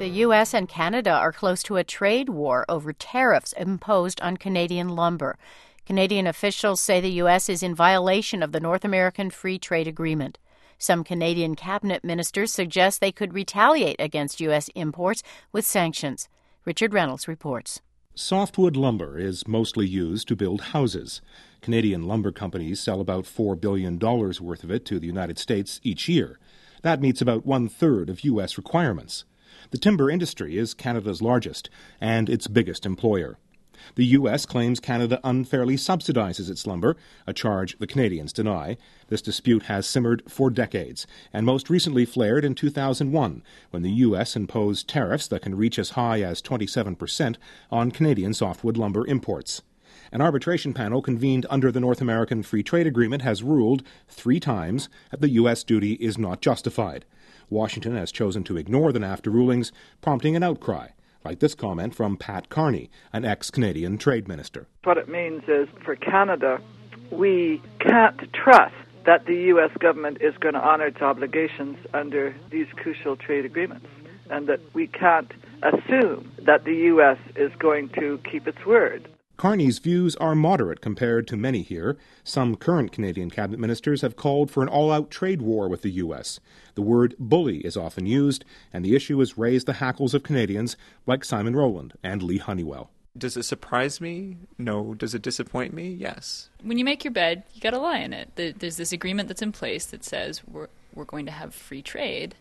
U.S. and Canada are close to a trade war over tariffs imposed on Canadian lumber. Canadian officials say the U.S. is in violation of the North American Free Trade Agreement. Some Canadian cabinet ministers suggest they could retaliate against U.S. imports with sanctions. Richard Reynolds reports. Softwood lumber is mostly used to build houses. Canadian lumber companies sell about $4 billion worth of it to the United States each year. That meets about one-third of U.S. requirements. The timber industry is Canada's largest and its biggest employer. The U.S. claims Canada unfairly subsidizes its lumber, a charge the Canadians deny. This dispute has simmered for decades, and most recently flared in 2001, when the U.S. imposed tariffs that can reach as high as 27% on Canadian softwood lumber imports. An arbitration panel convened under the North American Free Trade Agreement has ruled 3 times that the U.S. duty is not justified. Washington has chosen to ignore the NAFTA rulings, prompting an outcry, like this comment from Pat Carney, an ex-Canadian trade minister. What it means is, for Canada, we can't trust that the U.S. government is going to honor its obligations under these crucial trade agreements, and that we can't assume that the U.S. is going to keep its word. Carney's views are moderate compared to many here. Some current Canadian cabinet ministers have called for an all-out trade war with the U.S. The word bully is often used, and the issue has raised the hackles of Canadians like Simon Rowland and Lee Honeywell. Does it surprise me? No. Does it disappoint me? Yes. When you make your bed, you got to lie in it. There's this agreement that's in place that says we're going to have free trade.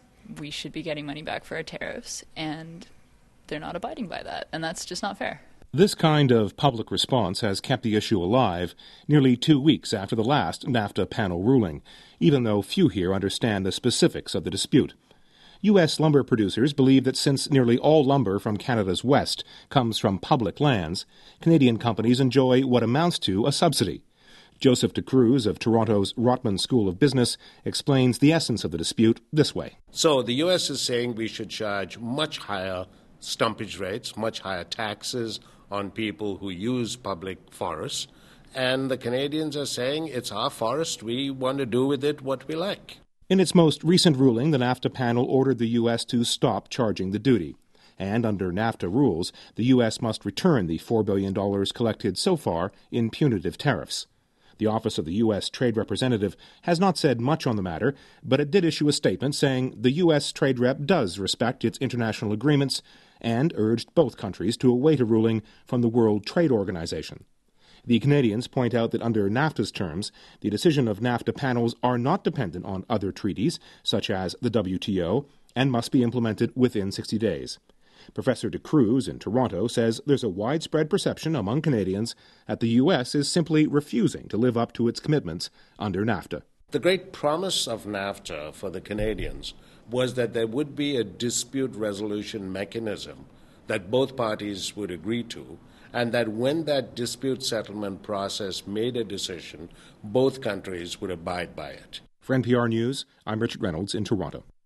We should be getting money back for our tariffs, and they're not abiding by that, and that's just not fair. This kind of public response has kept the issue alive nearly 2 weeks after the last NAFTA panel ruling, even though few here understand the specifics of the dispute. U.S. lumber producers believe that since nearly all lumber from Canada's west comes from public lands, Canadian companies enjoy what amounts to a subsidy. Joseph DeCruz of Toronto's Rotman School of Business explains the essence of the dispute this way. So the U.S. is saying we should charge much higher stumpage rates, much higher taxes on people who use public forests, and the Canadians are saying it's our forest, we want to do with it what we like. In its most recent ruling, the NAFTA panel ordered the U.S. to stop charging the duty. And under NAFTA rules, the U.S. must return the $4 billion collected so far in punitive tariffs. The Office of the U.S. Trade Representative has not said much on the matter, but it did issue a statement saying the U.S. Trade Rep does respect its international agreements and urged both countries to await a ruling from the World Trade Organization. The Canadians point out that under NAFTA's terms, the decision of NAFTA panels are not dependent on other treaties, such as the WTO, and must be implemented within 60 days. Professor DeCruz in Toronto says there's a widespread perception among Canadians that the U.S. is simply refusing to live up to its commitments under NAFTA. The great promise of NAFTA for the Canadians was that there would be a dispute resolution mechanism that both parties would agree to, and that when that dispute settlement process made a decision, both countries would abide by it. For NPR News, I'm Richard Reynolds in Toronto.